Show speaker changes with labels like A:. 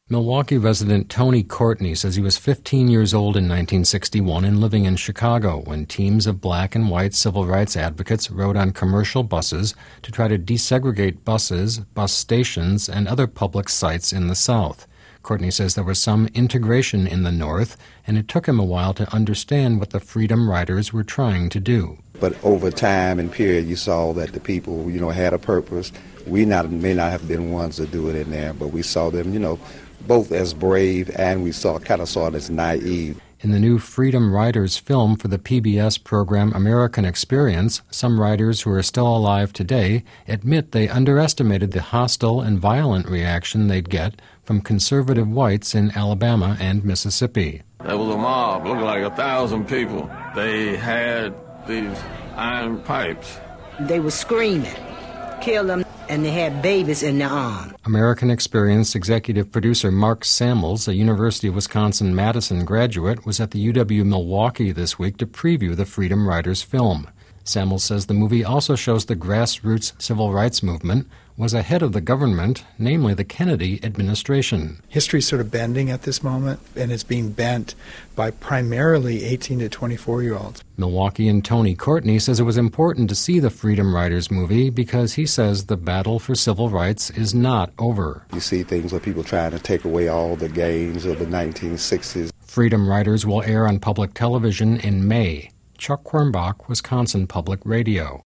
A: Milwaukee resident Tony Courtney says he was 15 years old in 1961 and living in Chicago when teams of black and white civil rights advocates rode on commercial buses to try to desegregate buses, bus stations, and other public sites in the South. Courtney says there was some integration in the North, and it took him a while to understand what the Freedom Riders were trying to do.
B: But over time and period, you saw that the people, had a purpose. We may not have been ones to do it in there, but we saw them, both as brave and we saw it as naive.
A: In the new Freedom Riders film for the PBS program American Experience, some riders who are still alive today admit they underestimated the hostile and violent reaction they'd get from conservative whites in Alabama and Mississippi.
C: There was a mob, looking like 1,000 people. They had these iron pipes.
D: They were screaming, "Kill them," and they had babies in their arms.
A: American Experience executive producer Mark Samuels, a University of Wisconsin-Madison graduate, was at the UW Milwaukee this week to preview the Freedom Riders film. Samuels says the movie also shows the grassroots civil rights movement was ahead of the government, namely the Kennedy administration.
E: History's sort of bending at this moment, and it's being bent by primarily 18 to 24-year-olds.
A: Milwaukeean Tony Courtney says it was important to see the Freedom Riders movie because he says the battle for civil rights is not over.
B: You see things where people trying to take away all the gains of the 1960s.
A: Freedom Riders will air on public television in May. Chuck Quirmbach, Wisconsin Public Radio.